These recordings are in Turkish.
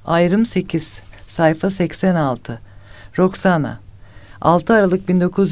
Ayrım 8, sayfa 86. Roxana. 6 Aralık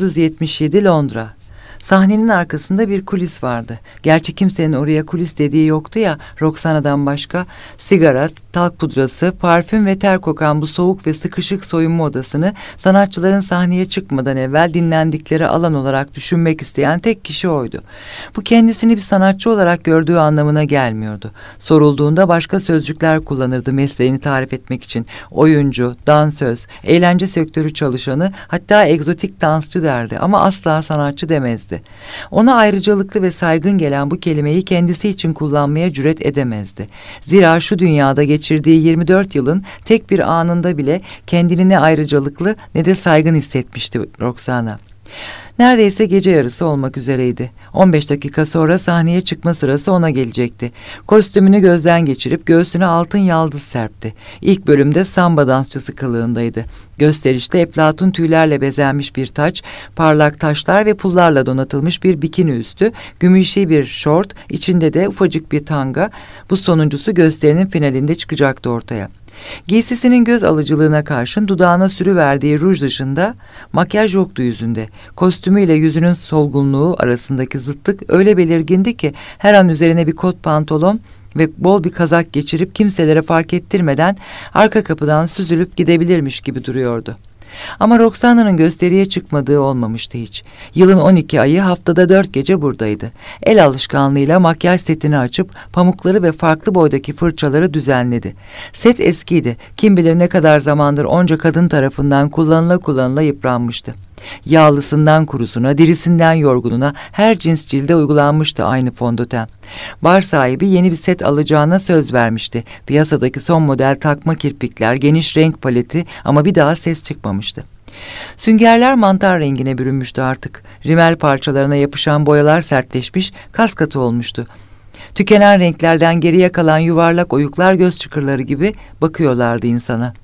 1977 Londra. Sahnenin arkasında bir kulis vardı. Gerçi kimsenin oraya kulis dediği yoktu ya, Roxana'dan başka. Sigara, talk pudrası, parfüm ve ter kokan bu soğuk ve sıkışık soyunma odasını sanatçıların sahneye çıkmadan evvel dinlendikleri alan olarak düşünmek isteyen tek kişi oydu. Bu kendisini bir sanatçı olarak gördüğü anlamına gelmiyordu. Sorulduğunda başka sözcükler kullanırdı mesleğini tarif etmek için. Oyuncu, dansöz, eğlence sektörü çalışanı, hatta egzotik dansçı derdi ama asla sanatçı demezdi. Ona ayrıcalıklı ve saygın gelen bu kelimeyi kendisi için kullanmaya cüret edemezdi. Zira şu dünyada geçirdiği 24 yılın tek bir anında bile kendini ne ayrıcalıklı ne de saygın hissetmişti Roxana. Neredeyse gece yarısı olmak üzereydi. 15 dakika sonra sahneye çıkma sırası ona gelecekti. Kostümünü gözden geçirip göğsüne altın yaldız serpti. İlk bölümde samba dansçısı kılığındaydı. Gösterişte eflatun tüylerle bezenmiş bir taç, parlak taşlar ve pullarla donatılmış bir bikini üstü, gümüşi bir şort, içinde de ufacık bir tanga. Bu sonuncusu gösterinin finalinde çıkacaktı ortaya. Giysisinin göz alıcılığına karşın dudağına sürüverdiği ruj dışında makyaj yoktu yüzünde. Kostümüyle yüzünün solgunluğu arasındaki zıtlık öyle belirgindi ki her an üzerine bir kot pantolon ve bol bir kazak geçirip kimselere fark ettirmeden arka kapıdan süzülüp gidebilirmiş gibi duruyordu. Ama Roxana'nın gösteriye çıkmadığı olmamıştı hiç. Yılın 12 ayı haftada 4 gece buradaydı. El alışkanlığıyla makyaj setini açıp pamukları ve farklı boydaki fırçaları düzenledi. Set eskiydi. Kim bilir ne kadar zamandır onca kadın tarafından kullanıla yıpranmıştı. Yağlısından kurusuna, dirisinden yorgununa her cins cilde uygulanmıştı aynı fondöten. Bar sahibi yeni bir set alacağına söz vermişti. Piyasadaki son model takma kirpikler, geniş renk paleti ama bir daha ses çıkmamıştı. Süngerler mantar rengine bürünmüştü artık. Rimel parçalarına yapışan boyalar sertleşmiş, kas katı olmuştu. Tükenen renklerden geriye kalan yuvarlak oyuklar göz çukurları gibi bakıyorlardı insana.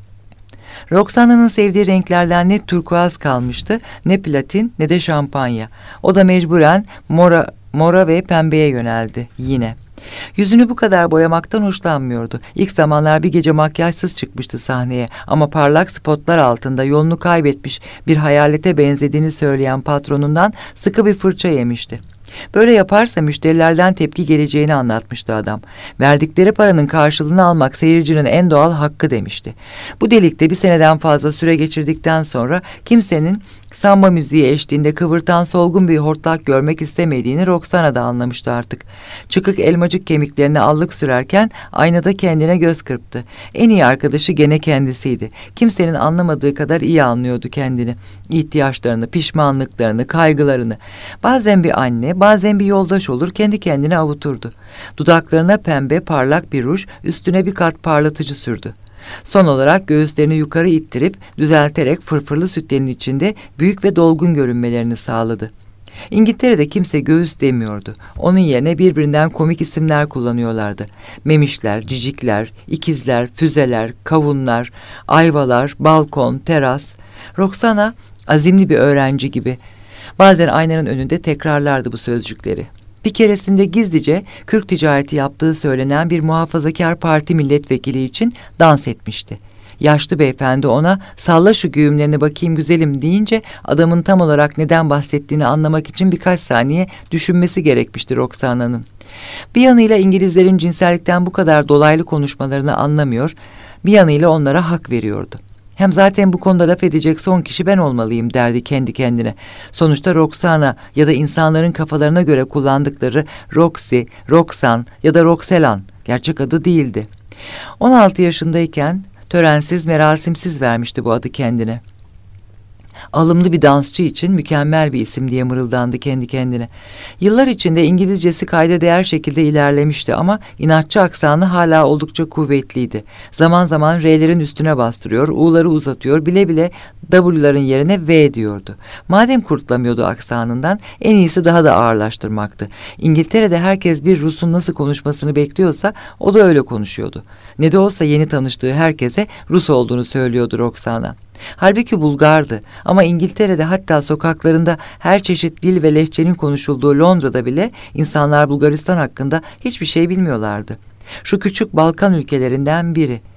Roxana'nın sevdiği renklerden ne turkuaz kalmıştı, ne platin ne de şampanya. O da mecburen mora ve pembeye yöneldi yine. Yüzünü bu kadar boyamaktan hoşlanmıyordu. İlk zamanlar bir gece makyajsız çıkmıştı sahneye ama parlak spotlar altında yolunu kaybetmiş bir hayalete benzediğini söyleyen patronundan sıkı bir fırça yemişti. Böyle yaparsa müşterilerden tepki geleceğini anlatmıştı adam. Verdikleri paranın karşılığını almak seyircinin en doğal hakkı demişti. Bu delikte bir seneden fazla süre geçirdikten sonra kimsenin samba müziği eşliğinde kıvırtan solgun bir hortlak görmek istemediğini Roxana da anlamıştı artık. Çıkık elmacık kemiklerine allık sürerken aynada kendine göz kırptı. En iyi arkadaşı gene kendisiydi. Kimsenin anlamadığı kadar iyi anlıyordu kendini. İhtiyaçlarını, pişmanlıklarını, kaygılarını. Bazen bir anne, bazen bir yoldaş olur, kendi kendine avuturdu. Dudaklarına pembe parlak bir ruj, üstüne bir kat parlatıcı sürdü. Son olarak göğüslerini yukarı ittirip düzelterek fırfırlı sütlerin içinde büyük ve dolgun görünmelerini sağladı. İngiltere'de kimse göğüs demiyordu. Onun yerine birbirinden komik isimler kullanıyorlardı. Memişler, cicikler, ikizler, füzeler, kavunlar, ayvalar, balkon, teras. Roxana azimli bir öğrenci gibi. Bazen aynanın önünde tekrarlardı bu sözcükleri. Bir keresinde gizlice kürk ticareti yaptığı söylenen bir muhafazakar parti milletvekili için dans etmişti. Yaşlı beyefendi ona "Salla şu güğümlerini bakayım güzelim" deyince adamın tam olarak neden bahsettiğini anlamak için birkaç saniye düşünmesi gerekmişti Roxana'nın. Bir yanıyla İngilizlerin cinsellikten bu kadar dolaylı konuşmalarını anlamıyor, bir yanıyla onlara hak veriyordu. Hem zaten bu konuda laf edecek son kişi ben olmalıyım derdi kendi kendine. Sonuçta Roxana ya da insanların kafalarına göre kullandıkları Roxy, Roxan ya da Roxelan gerçek adı değildi. 16 yaşındayken törensiz, merasimsiz vermişti bu adı kendine. Alımlı bir dansçı için mükemmel bir isim diye mırıldandı kendi kendine. Yıllar içinde İngilizcesi kayda değer şekilde ilerlemişti ama inatçı aksanı hala oldukça kuvvetliydi. Zaman zaman R'lerin üstüne bastırıyor, U'ları uzatıyor, bile bile W'ların yerine V diyordu. Madem kurtulamıyordu aksanından, en iyisi daha da ağırlaştırmaktı. İngiltere'de herkes bir Rus'un nasıl konuşmasını bekliyorsa o da öyle konuşuyordu. Ne de olsa yeni tanıştığı herkese Rus olduğunu söylüyordu Roxana. Halbuki Bulgardı ama İngiltere'de, hatta sokaklarında her çeşit dil ve lehçenin konuşulduğu Londra'da bile insanlar Bulgaristan hakkında hiçbir şey bilmiyorlardı. Şu küçük Balkan ülkelerinden biri.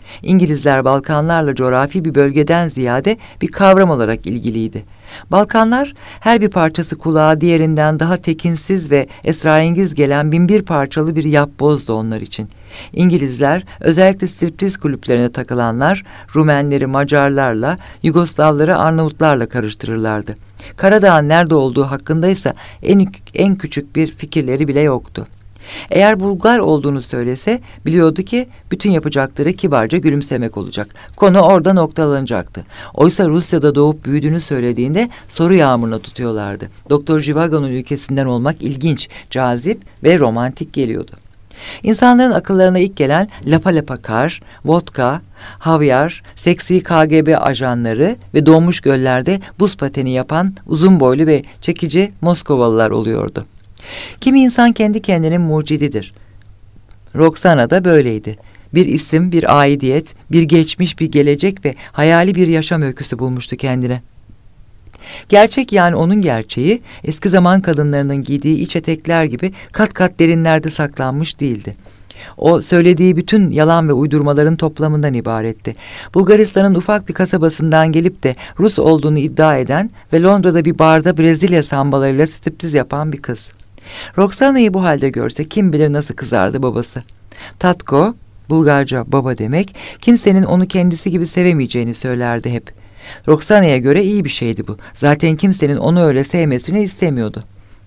İngilizler Balkanlarla coğrafi bir bölgeden ziyade bir kavram olarak ilgiliydi. Balkanlar her bir parçası kulağa diğerinden daha tekinsiz ve esrarengiz gelen binbir parçalı bir yapbozdu onlar için. İngilizler özellikle striptiz kulüplerine takılanlar Rumenleri Macarlarla, Yugoslavları Arnavutlarla karıştırırlardı. Karadağ'ın nerede olduğu hakkındaysa en küçük bir fikirleri bile yoktu. Eğer Bulgar olduğunu söylese biliyordu ki bütün yapacakları kibarca gülümsemek olacak. Konu orada noktalanacaktı. Oysa Rusya'da doğup büyüdüğünü söylediğinde soru yağmuruna tutuyorlardı. Doktor Zhivago'nun ülkesinden olmak ilginç, cazip ve romantik geliyordu. İnsanların akıllarına ilk gelen lapa lapa kar, vodka, havyar, seksi KGB ajanları ve donmuş göllerde buz pateni yapan uzun boylu ve çekici Moskovalılar oluyordu. Kimi insan kendi kendinin mucididir. Roxana da böyleydi. Bir isim, bir aidiyet, bir geçmiş, bir gelecek ve hayali bir yaşam öyküsü bulmuştu kendine. Gerçek, yani onun gerçeği, eski zaman kadınlarının giydiği iç etekler gibi kat kat derinlerde saklanmış değildi. O söylediği bütün yalan ve uydurmaların toplamından ibaretti. Bulgaristan'ın ufak bir kasabasından gelip de Rus olduğunu iddia eden ve Londra'da bir barda Brezilya sambalarıyla striptiz yapan bir kız. Roxana'yı bu halde görse kim bilir nasıl kızardı babası. Tatko, Bulgarca baba demek, kimsenin onu kendisi gibi sevemeyeceğini söylerdi hep. Roxana'ya göre iyi bir şeydi bu. Zaten kimsenin onu öyle sevmesini istemiyordu.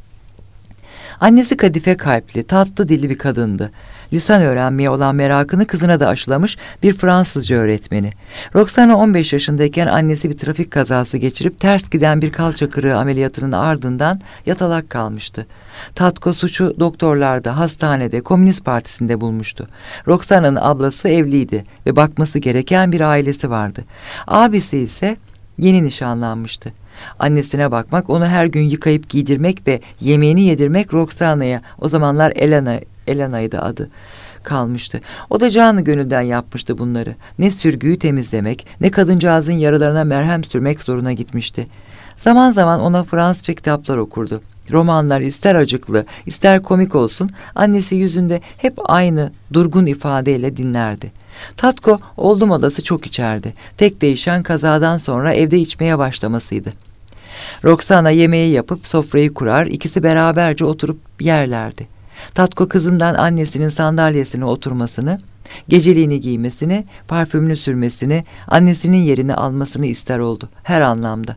Annesi kadife kalpli, tatlı dilli bir kadındı. Lisan öğrenmeye olan merakını kızına da aşılamış bir Fransızca öğretmeni. Roxana 15 yaşındayken annesi bir trafik kazası geçirip ters giden bir kalça kırığı ameliyatının ardından yatalak kalmıştı. Tatko suçu doktorlarda, hastanede, Komünist Partisi'nde bulmuştu. Roxana'nın ablası evliydi ve bakması gereken bir ailesi vardı. Abisi ise yeni nişanlanmıştı. Annesine bakmak, onu her gün yıkayıp giydirmek ve yemeğini yedirmek Roxana'ya, o zamanlar Elena'ydı adı, kalmıştı. O da canı gönülden yapmıştı bunları. Ne sürgüyü temizlemek, ne kadıncağızın yaralarına merhem sürmek zoruna gitmişti. Zaman zaman ona Fransızca kitaplar okurdu. Romanlar ister acıklı, ister komik olsun, annesi yüzünde hep aynı durgun ifadeyle dinlerdi. Tatko oldum odası çok içerdi. Tek değişen kazadan sonra evde içmeye başlamasıydı. Roxana yemeği yapıp sofrayı kurar, ikisi beraberce oturup yerlerdi. Tatko kızından annesinin sandalyesine oturmasını, geceliğini giymesini, parfümünü sürmesini, annesinin yerini almasını ister oldu her anlamda.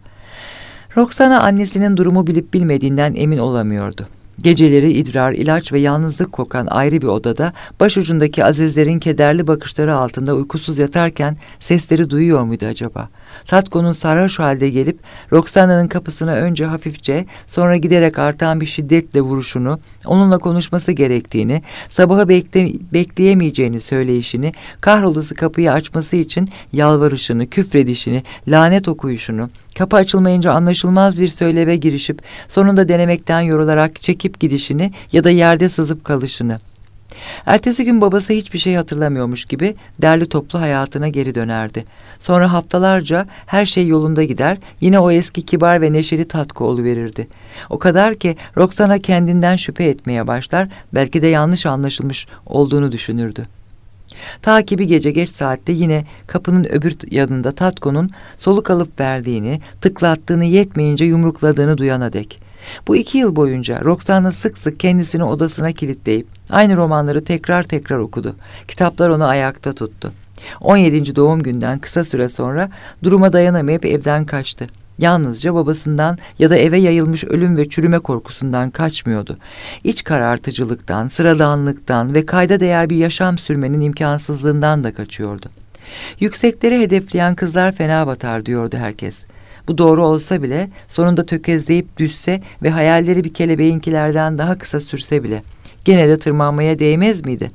Roxana annesinin durumu bilip bilmediğinden emin olamıyordu. Geceleri idrar, ilaç ve yalnızlık kokan ayrı bir odada başucundaki azizlerin kederli bakışları altında uykusuz yatarken sesleri duyuyor muydu acaba? Tatko'nun sarhoş halde gelip Roxana'nın kapısına önce hafifçe, sonra giderek artan bir şiddetle vuruşunu, onunla konuşması gerektiğini, sabahı bekleyemeyeceğini söyleyişini, kahrolası kapıyı açması için yalvarışını, küfredişini, lanet okuyuşunu, kapı açılmayınca anlaşılmaz bir söyleve girişip sonunda denemekten yorularak çekip gidişini ya da yerde sızıp kalışını. Ertesi gün babası hiçbir şey hatırlamıyormuş gibi derli toplu hayatına geri dönerdi. Sonra haftalarca her şey yolunda gider, yine o eski kibar ve neşeli Tatko oluverirdi. O kadar ki Roxana kendinden şüphe etmeye başlar, belki de yanlış anlaşılmış olduğunu düşünürdü. Ta ki bir gece geç saatte yine kapının öbür yanında Tatko'nun soluk alıp verdiğini, tıklattığını yetmeyince yumrukladığını duyana dek. Bu 2 yıl boyunca Roxana sık sık kendisini odasına kilitleyip aynı romanları tekrar tekrar okudu. Kitaplar onu ayakta tuttu. 17. doğum günden kısa süre sonra duruma dayanamayıp evden kaçtı. Yalnızca babasından ya da eve yayılmış ölüm ve çürüme korkusundan kaçmıyordu. İç karartıcılıktan, sıradanlıktan ve kayda değer bir yaşam sürmenin imkansızlığından da kaçıyordu. Yüksekleri hedefleyen kızlar fena batar diyordu herkes. Bu doğru olsa bile sonunda tökezleyip düşse ve hayalleri bir kelebeğinkilerden daha kısa sürse bile gene de tırmanmaya değmez miydi?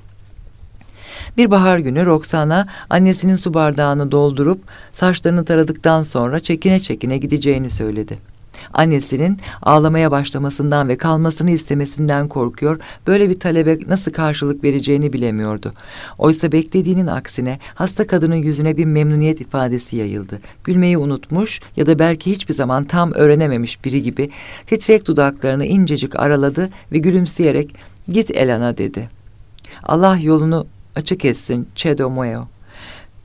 Bir bahar günü Roxana annesinin su bardağını doldurup saçlarını taradıktan sonra çekine çekine gideceğini söyledi. Annesinin ağlamaya başlamasından ve kalmasını istemesinden korkuyor, böyle bir talebe nasıl karşılık vereceğini bilemiyordu. Oysa beklediğinin aksine hasta kadının yüzüne bir memnuniyet ifadesi yayıldı. Gülmeyi unutmuş ya da belki hiçbir zaman tam öğrenememiş biri gibi titrek dudaklarını incecik araladı ve gülümseyerek "Git Elena" dedi. "Allah yolunu açık etsin Cedo Moyo."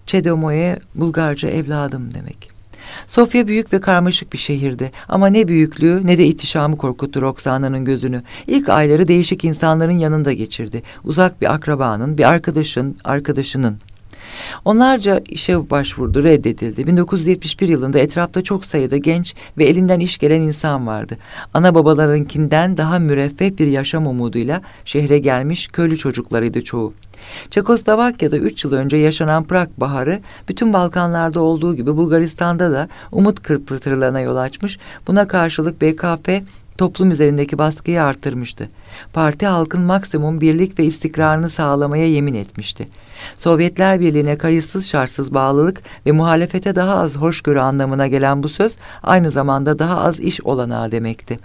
Çedomoye Bulgarca evladım demek. Sofya büyük ve karmaşık bir şehirdi ama ne büyüklüğü ne de ihtişamı korkuttu Roxana'nın gözünü. İlk ayları değişik insanların yanında geçirdi. Uzak bir akrabanın, bir arkadaşının. Onlarca işe başvurdu, reddedildi. 1971 yılında etrafta çok sayıda genç ve elinden iş gelen insan vardı. Ana babalarınkinden daha müreffeh bir yaşam umuduyla şehre gelmiş köylü çocuklarıydı çoğu. Çekoslovakya'da 3 yıl önce yaşanan Prag Baharı, bütün Balkanlarda olduğu gibi Bulgaristan'da da umut kırpırtılarına yol açmış. Buna karşılık BKP toplum üzerindeki baskıyı artırmıştı. Parti halkın maksimum birlik ve istikrarını sağlamaya yemin etmişti. Sovyetler Birliği'ne kayıtsız şartsız bağlılık ve muhalefete daha az hoşgörü anlamına gelen bu söz aynı zamanda daha az iş olanağı demekti.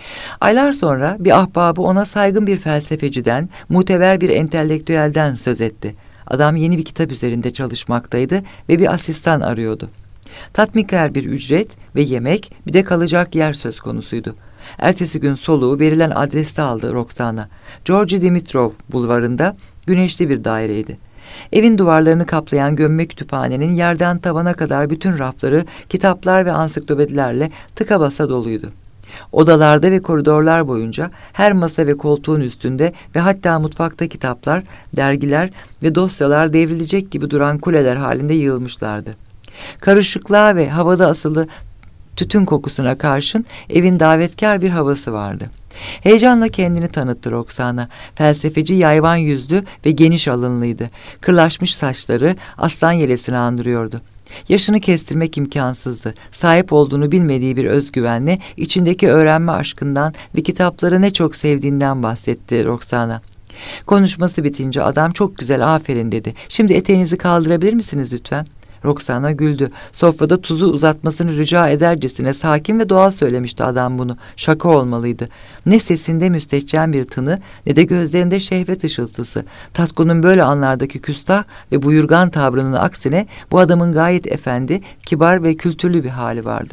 Aylar sonra bir ahbabı ona saygın bir felsefeciden, muteber bir entelektüelden söz etti. Adam yeni bir kitap üzerinde çalışmaktaydı ve bir asistan arıyordu. Tatminkar bir ücret ve yemek, bir de kalacak yer söz konusuydu. Ertesi gün soluğu verilen adreste aldı Roxana. Georgi Dimitrov bulvarında güneşli bir daireydi. Evin duvarlarını kaplayan gömme kütüphanenin yerden tavana kadar bütün rafları kitaplar ve ansiklopedilerle tıka basa doluydu. Odalarda ve koridorlar boyunca her masa ve koltuğun üstünde ve hatta mutfakta kitaplar, dergiler ve dosyalar devrilecek gibi duran kuleler halinde yığılmışlardı. Karışıklığa ve havada asılı tütün kokusuna karşın evin davetkar bir havası vardı. Heyecanla kendini tanıttı Roxana. Felsefeci yayvan yüzlü ve geniş alınlıydı. Kırlaşmış saçları aslan yelesini andırıyordu. Yaşını kestirmek imkansızdı. Sahip olduğunu bilmediği bir özgüvenle içindeki öğrenme aşkından ve kitapları ne çok sevdiğinden bahsetti Roxana. Konuşması bitince adam çok güzel aferin dedi. Şimdi eteğinizi kaldırabilir misiniz lütfen? Roxana güldü. Sofrada tuzu uzatmasını rica edercesine sakin ve doğal söylemişti adam bunu. Şaka olmalıydı. Ne sesinde müstehcen bir tını ne de gözlerinde şehvet ışıltısı. Tatkun'un böyle anlardaki küstah ve buyurgan tavrının aksine bu adamın gayet efendi, kibar ve kültürlü bir hali vardı.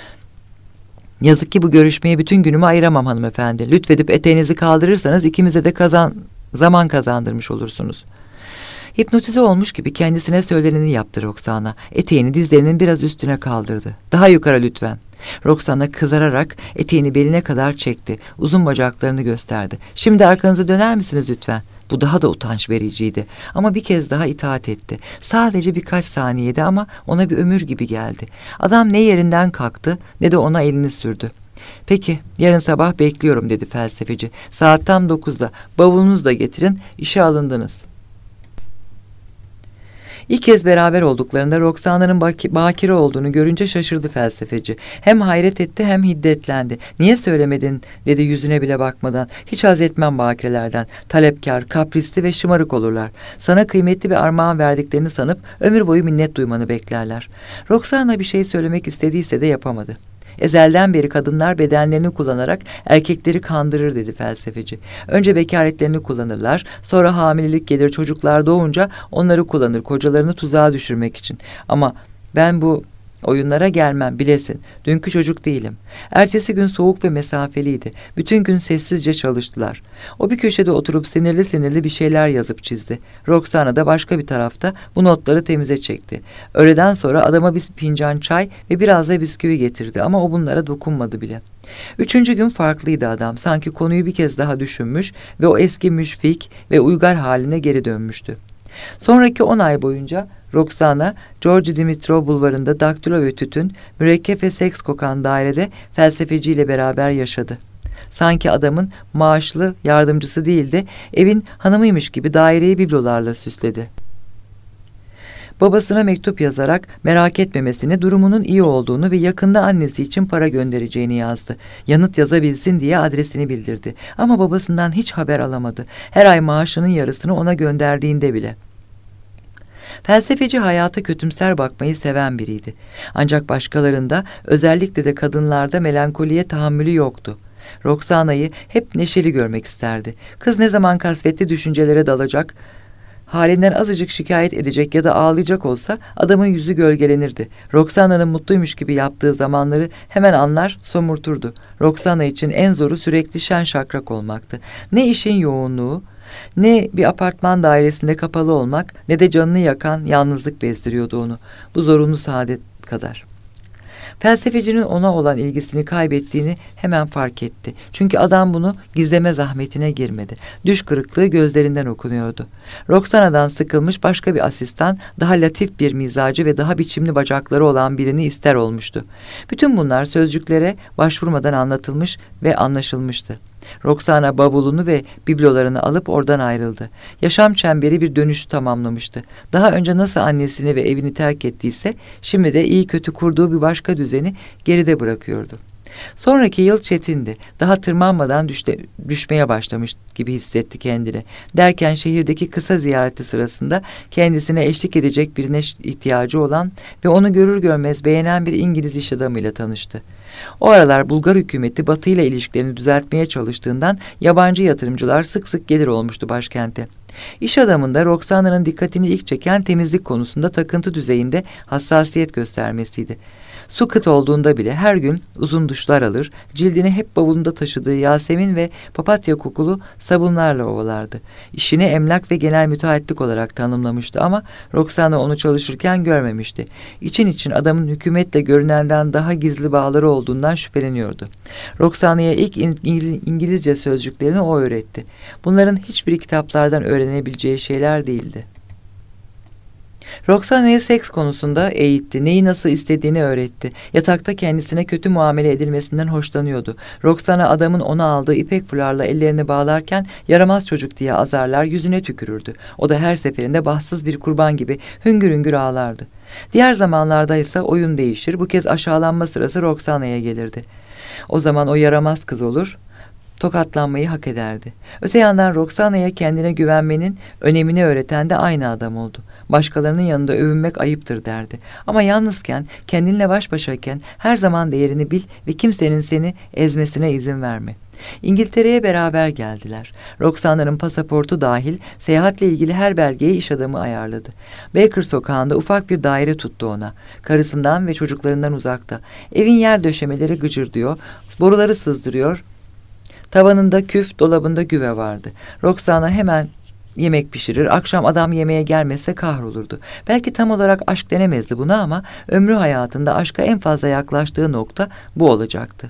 Yazık ki bu görüşmeye bütün günümü ayıramam hanımefendi. Lütfedip eteğinizi kaldırırsanız ikimize de zaman kazandırmış olursunuz. Hipnotize olmuş gibi kendisine söyleneni yaptı Roxana. Eteğini dizlerinin biraz üstüne kaldırdı. Daha yukarı lütfen. Roxana kızararak eteğini beline kadar çekti. Uzun bacaklarını gösterdi. Şimdi arkanızı döner misiniz lütfen? Bu daha da utanç vericiydi. Ama bir kez daha itaat etti. Sadece birkaç saniyede ama ona bir ömür gibi geldi. Adam ne yerinden kalktı ne de ona elini sürdü. Peki, yarın sabah bekliyorum dedi felsefeci. Saat tam 9'da. Bavulunuzu da getirin, işe alındınız. İlk kez beraber olduklarında Roxana'nın bakire olduğunu görünce şaşırdı felsefeci. Hem hayret etti hem hiddetlendi. Niye söylemedin dedi yüzüne bile bakmadan. Hiç haz etmem bakirelerden. Talepkar, kaprisli ve şımarık olurlar. Sana kıymetli bir armağan verdiklerini sanıp ömür boyu minnet duymanı beklerler. Roxana bir şey söylemek istediyse de yapamadı. Ezelden beri kadınlar bedenlerini kullanarak erkekleri kandırır dedi felsefeci. Önce bekaretlerini kullanırlar, sonra hamilelik gelir, çocuklar doğunca onları kullanır kocalarını tuzağa düşürmek için. Ama ben bu oyunlara gelmem bilesin. Dünkü çocuk değilim. Ertesi gün soğuk ve mesafeliydi. Bütün gün sessizce çalıştılar. O bir köşede oturup sinirli sinirli bir şeyler yazıp çizdi. Roxana da başka bir tarafta bu notları temize çekti. Öğleden sonra adama bir fincan çay ve biraz da bisküvi getirdi ama o bunlara dokunmadı bile. Üçüncü gün farklıydı adam. Sanki konuyu bir kez daha düşünmüş ve o eski müşfik ve uygar haline geri dönmüştü. Sonraki 10 ay boyunca Roxana, Georgi Dimitrov bulvarında daktilo ve tütün, mürekkep ve seks kokan dairede felsefeciyle beraber yaşadı. Sanki adamın maaşlı yardımcısı değil de evin hanımıymış gibi daireyi biblolarla süsledi. Babasına mektup yazarak merak etmemesini, durumunun iyi olduğunu ve yakında annesi için para göndereceğini yazdı. Yanıt yazabilsin diye adresini bildirdi. Ama babasından hiç haber alamadı. Her ay maaşının yarısını ona gönderdiğinde bile. Felsefeci hayata kötümser bakmayı seven biriydi. Ancak başkalarında, özellikle de kadınlarda melankoliye tahammülü yoktu. Roxana'yı hep neşeli görmek isterdi. Kız ne zaman kasvetli düşüncelere dalacak, halinden azıcık şikayet edecek ya da ağlayacak olsa adamın yüzü gölgelenirdi. Roxana'nın mutluymuş gibi yaptığı zamanları hemen anlar, somurturdu. Roxana için en zoru sürekli şen şakrak olmaktı. Ne işin yoğunluğu, Ne bir apartman dairesinde kapalı olmak ne de canını yakan yalnızlık bezdiriyordu onu. Bu zorunlu saadet kadar. Felsefecinin ona olan ilgisini kaybettiğini hemen fark etti. Çünkü adam bunu gizleme zahmetine girmedi. Düş kırıklığı gözlerinden okunuyordu. Roxana'dan sıkılmış başka bir asistan, daha latif bir mizacı ve daha biçimli bacakları olan birini ister olmuştu. Bütün bunlar sözcüklere başvurmadan anlatılmış ve anlaşılmıştı. Roxana bavulunu ve biblolarını alıp oradan ayrıldı. Yaşam çemberi bir dönüşü tamamlamıştı. Daha önce nasıl annesini ve evini terk ettiyse, şimdi de iyi kötü kurduğu bir başka düzeni geride bırakıyordu. Sonraki yıl çetindi. Daha tırmanmadan düşmeye başlamış gibi hissetti kendini. Derken şehirdeki kısa ziyareti sırasında kendisine eşlik edecek birine ihtiyacı olan ve onu görür görmez beğenen bir İngiliz iş adamıyla tanıştı. O aralar Bulgar hükümeti Batı ile ilişkilerini düzeltmeye çalıştığından yabancı yatırımcılar sık sık gelir olmuştu başkente. İş adamında Roxana'nın dikkatini ilk çeken temizlik konusunda takıntı düzeyinde hassasiyet göstermesiydi. Su kıt olduğunda bile her gün uzun duşlar alır, cildini hep bavulunda taşıdığı Yasemin ve papatya kokulu sabunlarla ovalardı. İşini emlak ve genel müteahhitlik olarak tanımlamıştı ama Roxana onu çalışırken görmemişti. İçin için adamın hükümetle görünenden daha gizli bağları olduğundan şüpheleniyordu. Roxana'ya ilk İngilizce sözcüklerini o öğretti. Bunların hiçbiri kitaplardan öğrenebileceği şeyler değildi. Roxana'yı seks konusunda eğitti, neyi nasıl istediğini öğretti. Yatakta kendisine kötü muamele edilmesinden hoşlanıyordu. Roxana adamın ona aldığı ipek fularla ellerini bağlarken yaramaz çocuk diye azarlar, yüzüne tükürürdü. O da her seferinde bahtsız bir kurban gibi hüngür hüngür ağlardı. Diğer zamanlarda ise oyun değişir, bu kez aşağılanma sırası Roxana'ya gelirdi. O zaman o yaramaz kız olur, tokatlanmayı hak ederdi. Öte yandan Roxana'ya kendine güvenmenin önemini öğreten de aynı adam oldu. Başkalarının yanında övünmek ayıptır derdi. Ama yalnızken, kendinle baş başayken her zaman değerini bil ve kimsenin seni ezmesine izin verme. İngiltere'ye beraber geldiler. Roxana'nın pasaportu dahil seyahatle ilgili her belgeyi iş adamı ayarladı. Baker sokağında ufak bir daire tuttu ona. Karısından ve çocuklarından uzakta. Evin yer döşemeleri gıcırdıyor, boruları sızdırıyor. Tavanında küf, dolabında güve vardı. Roxana hemen yemek pişirir, akşam adam yemeğe gelmezse kahrolurdu. Belki tam olarak aşk denemezdi buna ama ömrü hayatında aşka en fazla yaklaştığı nokta bu olacaktı.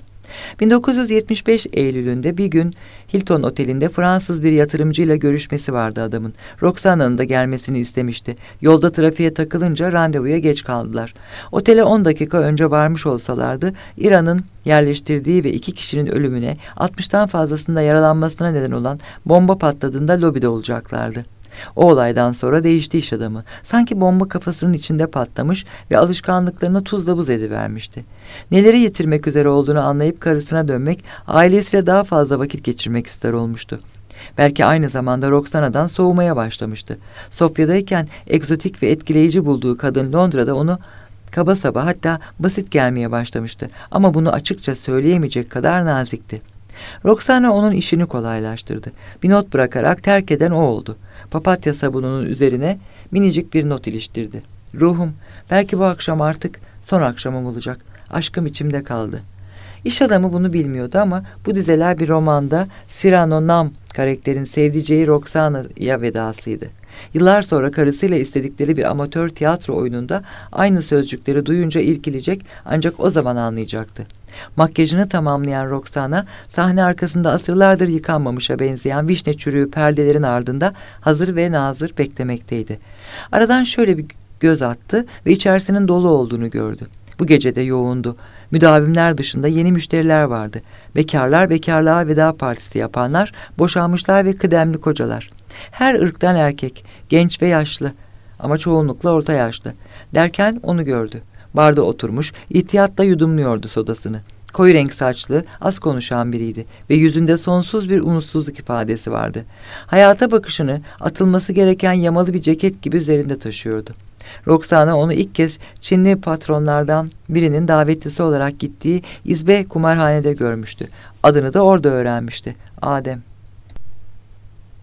1975 Eylül'ünde bir gün Hilton Oteli'nde Fransız bir yatırımcıyla görüşmesi vardı adamın. Roxana'nın da gelmesini istemişti. Yolda trafiğe takılınca randevuya geç kaldılar. Otele 10 dakika önce varmış olsalardı İran'ın yerleştirdiği ve 2 kişinin ölümüne 60'tan fazlasında yaralanmasına neden olan bomba patladığında lobide olacaklardı. O olaydan sonra değişti iş adamı. Sanki bomba kafasının içinde patlamış ve alışkanlıklarını tuzla buz edivermişti. Neleri yitirmek üzere olduğunu anlayıp karısına dönmek, ailesiyle daha fazla vakit geçirmek ister olmuştu. Belki aynı zamanda Roxana'dan soğumaya başlamıştı. Sofya'dayken egzotik ve etkileyici bulduğu kadın Londra'da onu kaba saba, hatta basit gelmeye başlamıştı. Ama bunu açıkça söyleyemeyecek kadar nazikti. Roxana onun işini kolaylaştırdı. Bir not bırakarak terk eden o oldu. Papatya sabununun üzerine minicik bir not iliştirdi. Ruhum, belki bu akşam artık son akşamım olacak. Aşkım içimde kaldı. İş adamı bunu bilmiyordu ama bu dizeler bir romanda Cyrano Nam karakterin sevdiceği Roxana'ya vedasıydı. Yıllar sonra karısıyla istedikleri bir amatör tiyatro oyununda aynı sözcükleri duyunca irkilecek, ancak o zaman anlayacaktı. Makyajını tamamlayan Roxana, sahne arkasında asırlardır yıkanmamışa benzeyen vişne çürüğü perdelerin ardında hazır ve nazır beklemekteydi. Aradan şöyle bir göz attı ve içerisinin dolu olduğunu gördü. Bu gece de yoğundu. Müdavimler dışında yeni müşteriler vardı. Bekarlar, bekarlığa veda partisi yapanlar, boşanmışlar ve kıdemli kocalar. Her ırktan erkek, genç ve yaşlı ama çoğunlukla orta yaşlı. Derken onu gördü. Barda oturmuş, ihtiyatla yudumluyordu sodasını. Koyu renk saçlı, az konuşan biriydi ve yüzünde sonsuz bir umutsuzluk ifadesi vardı. Hayata bakışını atılması gereken yamalı bir ceket gibi üzerinde taşıyordu. Roxana onu ilk kez Çinli patronlardan birinin davetlisi olarak gittiği İzbe kumarhanede görmüştü. Adını da orada öğrenmişti. Adem.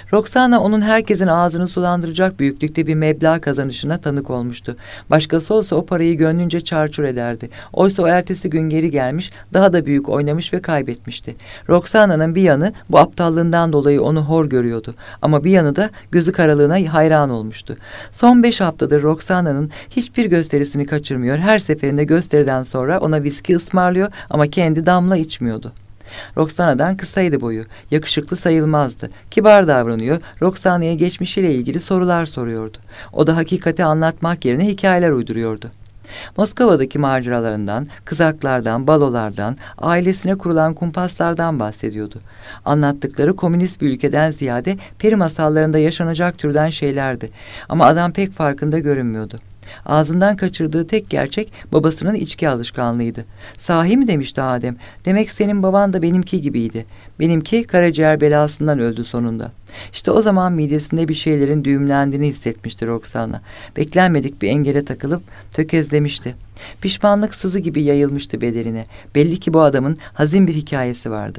Roxana onun herkesin ağzını sulandıracak büyüklükte bir meblağ kazanışına tanık olmuştu. Başkası olsa o parayı gönlünce çarçur ederdi. Oysa o ertesi gün geri gelmiş, daha da büyük oynamış ve kaybetmişti. Roxana'nın bir yanı bu aptallığından dolayı onu hor görüyordu. Ama bir yanı da gözü karalığına hayran olmuştu. Son 5 haftadır Roxana'nın hiçbir gösterisini kaçırmıyor. Her seferinde gösteriden sonra ona viski ısmarlıyor ama kendi damla içmiyordu. Roxana'dan kısaydı boyu, yakışıklı sayılmazdı. Kibar davranıyor, Roxana'ya geçmişiyle ilgili sorular soruyordu. O da hakikati anlatmak yerine hikayeler uyduruyordu. Moskova'daki maceralarından, kızaklardan, balolardan, ailesine kurulan kumpaslardan bahsediyordu. Anlattıkları komünist bir ülkeden ziyade peri masallarında yaşanacak türden şeylerdi. Ama adam pek farkında görünmüyordu. Ağzından kaçırdığı tek gerçek babasının içki alışkanlığıydı. Sahi mi demişti Adem, demek senin baban da benimki gibiydi. Benimki karaciğer belasından öldü sonunda. İşte o zaman midesinde bir şeylerin düğümlendiğini hissetmişti Roxana. Beklenmedik bir engele takılıp tökezlemişti. Pişmanlık sızı gibi yayılmıştı bedenine. Belli ki bu adamın hazin bir hikayesi vardı.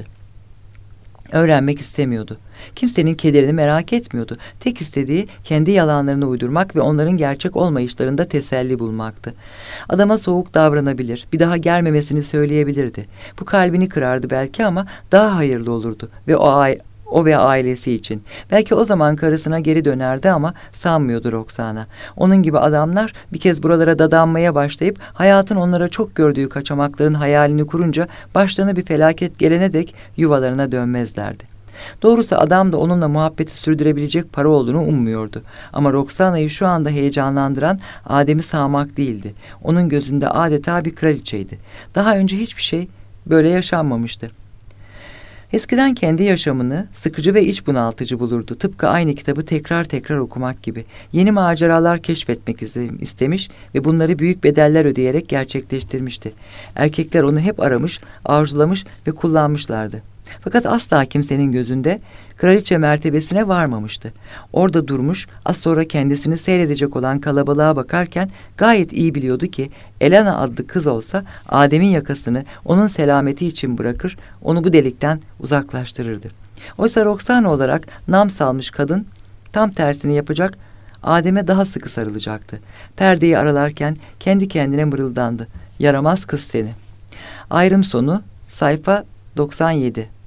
Öğrenmek istemiyordu. Kimsenin kederini merak etmiyordu. Tek istediği kendi yalanlarını uydurmak ve onların gerçek olmayışlarında teselli bulmaktı. Adama soğuk davranabilir, bir daha gelmemesini söyleyebilirdi. Bu kalbini kırardı belki ama daha hayırlı olurdu ve o ve ailesi için. Belki o zaman karısına geri dönerdi ama sanmıyordu Roxana. Onun gibi adamlar bir kez buralara dadanmaya başlayıp hayatın onlara çok gördüğü kaçamakların hayalini kurunca başlarına bir felaket gelene dek yuvalarına dönmezlerdi. Doğrusu adam da onunla muhabbeti sürdürebilecek para olduğunu ummuyordu. Ama Roxana'yı şu anda heyecanlandıran Adem'i sağmak değildi. Onun gözünde adeta bir kraliçeydi. Daha önce hiçbir şey böyle yaşanmamıştı. Eskiden kendi yaşamını sıkıcı ve iç bunaltıcı bulurdu. Tıpkı aynı kitabı tekrar tekrar okumak gibi. Yeni maceralar keşfetmek istemiş ve bunları büyük bedeller ödeyerek gerçekleştirmişti. Erkekler onu hep aramış, arzulamış ve kullanmışlardı. Fakat asla kimsenin gözünde kraliçe mertebesine varmamıştı. Orada durmuş, az sonra kendisini seyredecek olan kalabalığa bakarken gayet iyi biliyordu ki Elena adlı kız olsa Adem'in yakasını onun selameti için bırakır, onu bu delikten uzaklaştırırdı. Oysa Roxana olarak nam salmış kadın tam tersini yapacak, Adem'e daha sıkı sarılacaktı. Perdeyi aralarken kendi kendine mırıldandı. Yaramaz kız seni. Ayrım sonu sayfa 97.